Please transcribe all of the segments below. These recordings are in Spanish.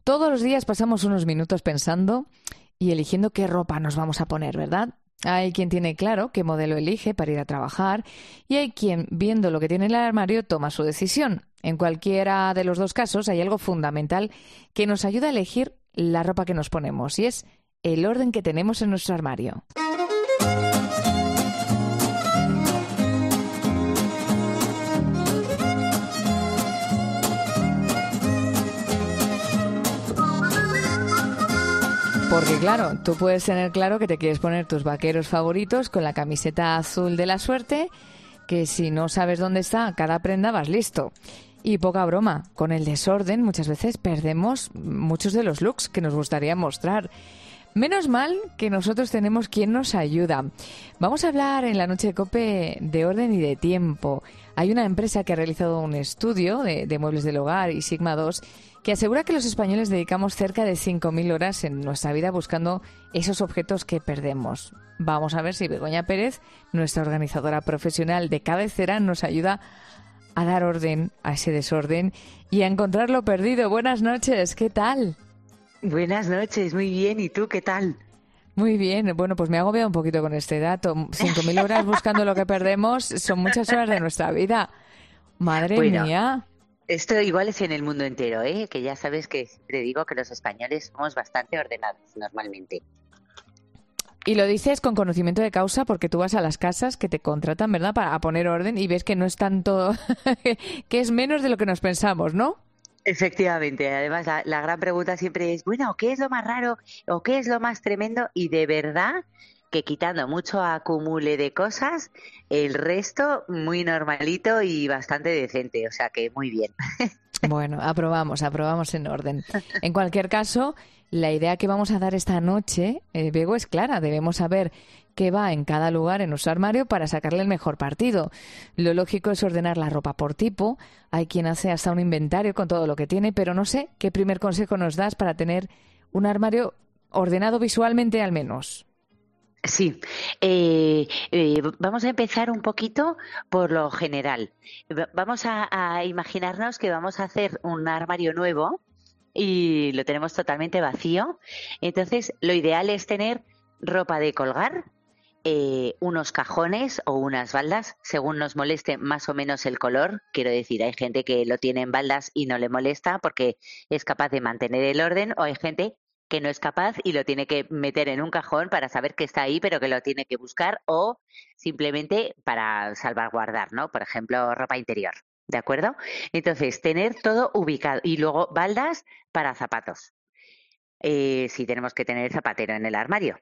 Todos los días pasamos unos minutos pensando y eligiendo qué ropa nos vamos a poner, ¿verdad? Hay quien tiene claro qué modelo elige para ir a trabajar y hay quien, viendo lo que tiene en el armario, toma su decisión. En cualquiera de los dos casos hay algo fundamental que nos ayuda a elegir la ropa que nos ponemos y es el orden que tenemos en nuestro armario. Porque claro, tú puedes tener claro que te quieres poner tus vaqueros favoritos con la camiseta azul de la suerte, que si no sabes dónde está cada prenda vas listo. Y poca broma, con el desorden muchas veces perdemos muchos de los looks que nos gustaría mostrar. Menos mal que nosotros tenemos quien nos ayuda. Vamos a hablar en la noche de COPE de orden y de tiempo. Hay una empresa que ha realizado un estudio de muebles del hogar y Sigma 2 que asegura que los españoles dedicamos cerca de 5.000 horas en nuestra vida buscando esos objetos que perdemos. Vamos a ver si Begoña Pérez, nuestra organizadora profesional de cabecera, nos ayuda a dar orden a ese desorden y a encontrar lo perdido. Buenas noches, ¿qué tal? Buenas noches, muy bien. ¿Y tú qué tal? Muy bien. Bueno, pues me he agobiado un poquito con este dato. 5.000 horas buscando lo que perdemos son muchas horas de nuestra vida. Madre Bueno, mía. esto igual es en el mundo entero, ¿eh? Que ya sabes que siempre digo que los españoles somos bastante ordenados normalmente. Y lo dices con conocimiento de causa porque tú vas a las casas que te contratan, ¿verdad? Para poner orden y ves que no es tanto, que es menos de lo que nos pensamos, ¿no? Efectivamente, además la gran pregunta siempre es, bueno, ¿qué es lo más raro o qué es lo más tremendo? Y de verdad que quitando mucho acumule de cosas, el resto muy normalito y bastante decente, o sea que muy bien. Bueno, aprobamos en orden. En cualquier caso, la idea que vamos a dar esta noche, Bego, es clara. Debemos saber qué va en cada lugar en nuestro armario para sacarle el mejor partido. Lo lógico es ordenar la ropa por tipo. Hay quien hace hasta un inventario con todo lo que tiene, pero no sé qué primer consejo nos das para tener un armario ordenado visualmente al menos. Sí, vamos a empezar un poquito por lo general. Vamos a imaginarnos que vamos a hacer un armario nuevo y lo tenemos totalmente vacío. Entonces, lo ideal es tener ropa de colgar, unos cajones o unas baldas, según nos moleste más o menos el color. Quiero decir, hay gente que lo tiene en baldas y no le molesta porque es capaz de mantener el orden, o hay gente que no es capaz y lo tiene que meter en un cajón para saber que está ahí, pero que lo tiene que buscar, o simplemente para salvaguardar, ¿no? Por ejemplo, ropa interior. ¿De acuerdo? Entonces, tener todo ubicado y luego baldas para zapatos, si tenemos que tener zapatero en el armario.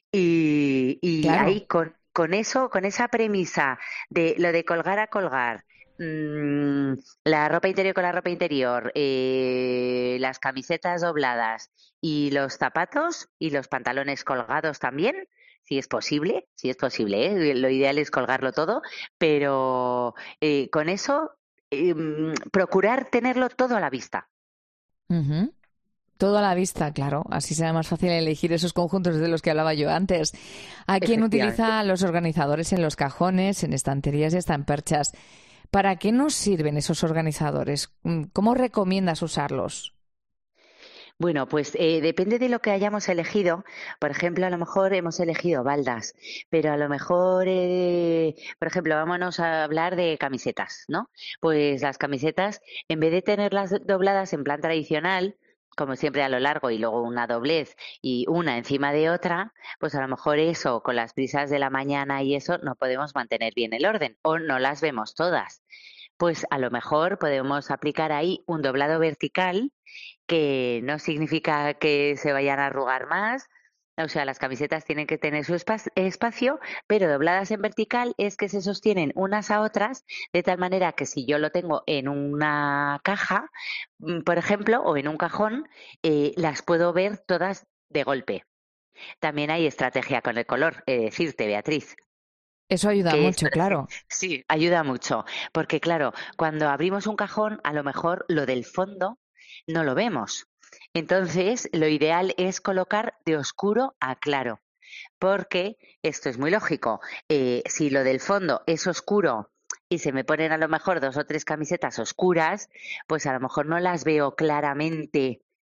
Y Claro. ahí con eso, con esa premisa de lo de colgar a colgar, mmm, la ropa interior con la ropa interior, las camisetas dobladas y los zapatos y los pantalones colgados también, si es posible, ¿eh? Lo ideal es colgarlo todo, pero con eso procurar tenerlo todo a la vista. Ujú. Todo a la vista, claro. Así será más fácil elegir esos conjuntos de los que hablaba yo antes. Hay quien Efectivamente. utiliza los organizadores en los cajones, en estanterías y hasta en perchas. ¿Para qué nos sirven esos organizadores? ¿Cómo recomiendas usarlos? Bueno, pues depende de lo que hayamos elegido. Por ejemplo, a lo mejor hemos elegido baldas, pero a lo mejor, por ejemplo, vámonos a hablar de camisetas, ¿no? Pues las camisetas, en vez de tenerlas dobladas en plan tradicional, como siempre a lo largo y luego una doblez y una encima de otra, pues a lo mejor eso, con las prisas de la mañana y eso, no podemos mantener bien el orden o no las vemos todas. Pues a lo mejor podemos aplicar ahí un doblado vertical, que no significa que se vayan a arrugar más. O sea, las camisetas tienen que tener su espacio, pero dobladas en vertical es que se sostienen unas a otras, de tal manera que si yo lo tengo en una caja, por ejemplo, o en un cajón, las puedo ver todas de golpe. También hay estrategia con el color, decirte, Beatriz, Eso ayuda que es, mucho, claro. sí, ayuda mucho, porque claro, cuando abrimos un cajón, a lo mejor lo del fondo no lo vemos. Entonces, lo ideal es colocar de oscuro a claro, porque esto es muy lógico. Si lo del fondo es oscuro y se me ponen a lo mejor dos o tres camisetas oscuras, pues a lo mejor no las veo claramente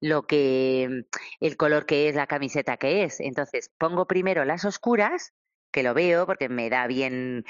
el color que es la camiseta que es. Entonces, pongo primero las oscuras, que lo veo porque me da bien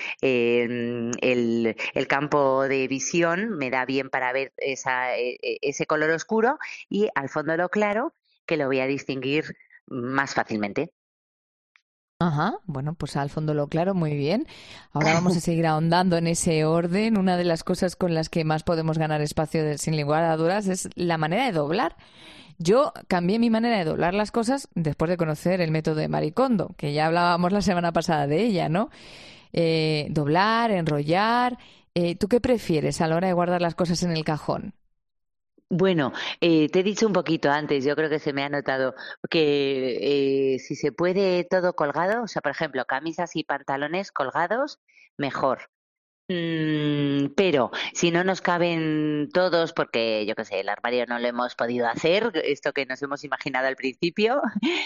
el campo de visión, me da bien para ver ese color oscuro, y al fondo lo claro, que lo voy a distinguir más fácilmente. Ajá, bueno, pues al fondo lo claro, muy bien. Ahora vamos a seguir ahondando en ese orden. Una de las cosas con las que más podemos ganar espacio sin lugar a dudas es la manera de doblar. Yo cambié mi manera de doblar las cosas después de conocer el método de Marie Kondo, que ya hablábamos la semana pasada de ella, ¿no? Doblar, enrollar. ¿Tú qué prefieres a la hora de guardar las cosas en el cajón? Bueno, te he dicho un poquito antes, yo creo que se me ha notado que si se puede todo colgado, o sea, por ejemplo, camisas y pantalones colgados, mejor. Pero si no nos caben todos, porque yo qué sé, el armario no lo hemos podido hacer, esto que nos hemos imaginado al principio,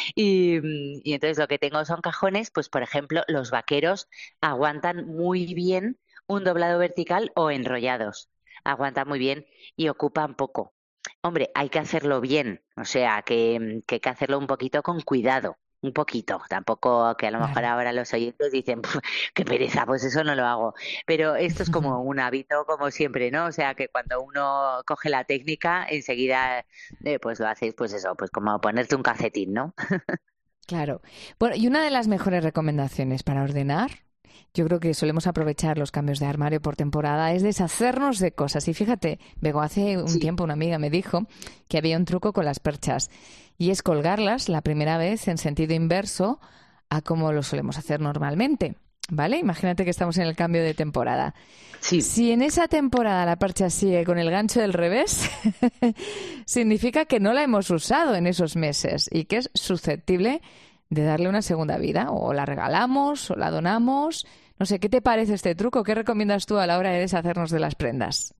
y entonces lo que tengo son cajones, pues por ejemplo, los vaqueros aguantan muy bien un doblado vertical o enrollados. Aguantan muy bien y ocupan poco. Hombre, hay que hacerlo bien, o sea, que hay que hacerlo un poquito con cuidado. Un poquito, tampoco que a lo mejor Claro. ahora los oyentes dicen, "Puf, qué pereza, pues eso no lo hago". Pero esto es como un hábito, como siempre, ¿no? O sea, que cuando uno coge la técnica, enseguida pues lo haces, pues eso, pues como ponerte un calcetín, ¿no? Claro. Bueno, y una de las mejores recomendaciones para ordenar, yo creo que solemos aprovechar los cambios de armario por temporada, es deshacernos de cosas. Y fíjate, Bego, hace un Sí. tiempo una amiga me dijo que había un truco con las perchas, y es colgarlas la primera vez en sentido inverso a como lo solemos hacer normalmente. ¿Vale? Imagínate que estamos en el cambio de temporada. Sí. Si en esa temporada la percha sigue con el gancho del revés, significa que no la hemos usado en esos meses y que es susceptible de darle una segunda vida. O la regalamos o la donamos. No sé, ¿qué te parece este truco? ¿Qué recomiendas tú a la hora de deshacernos de las prendas?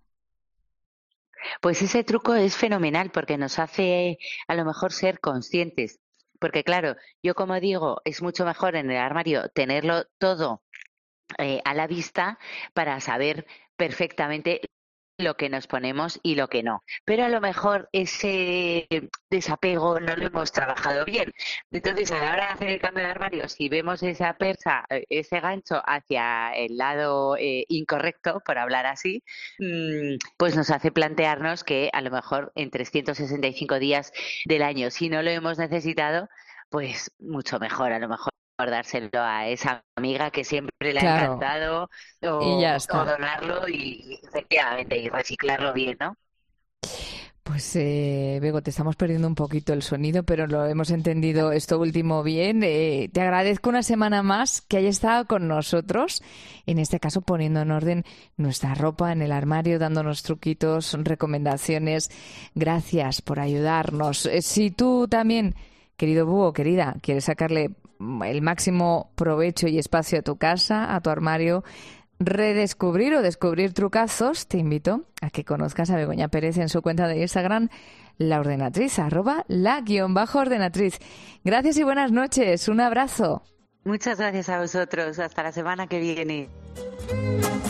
Pues ese truco es fenomenal porque nos hace a lo mejor ser conscientes. Porque claro, yo como digo, es mucho mejor en el armario tenerlo todo a la vista para saber perfectamente lo que nos ponemos y lo que no. Pero a lo mejor ese desapego no lo hemos trabajado bien. Entonces, a la hora de hacer el cambio de armario, si vemos esa persa, ese gancho hacia el lado incorrecto, por hablar así, pues nos hace plantearnos que a lo mejor en 365 días del año, si no lo hemos necesitado, pues mucho mejor, a lo mejor dárselo a esa amiga que siempre le ha Claro, encantado, y ya o está. donarlo y efectivamente y reciclarlo bien, ¿no? Pues, Bego, te estamos perdiendo un poquito el sonido, pero lo hemos entendido esto último bien. Te agradezco una semana más que hayas estado con nosotros, en este caso poniendo en orden nuestra ropa en el armario, dándonos truquitos, recomendaciones. Gracias por ayudarnos. Si tú también, querido búho, querida, quieres sacarle el máximo provecho y espacio a tu casa, a tu armario, redescubrir o descubrir trucazos, te invito a que conozcas a Begoña Pérez en su cuenta de Instagram, la ordenatriz, @la_ordenatriz. Gracias y buenas noches. Un abrazo. Muchas gracias a vosotros. Hasta la semana que viene.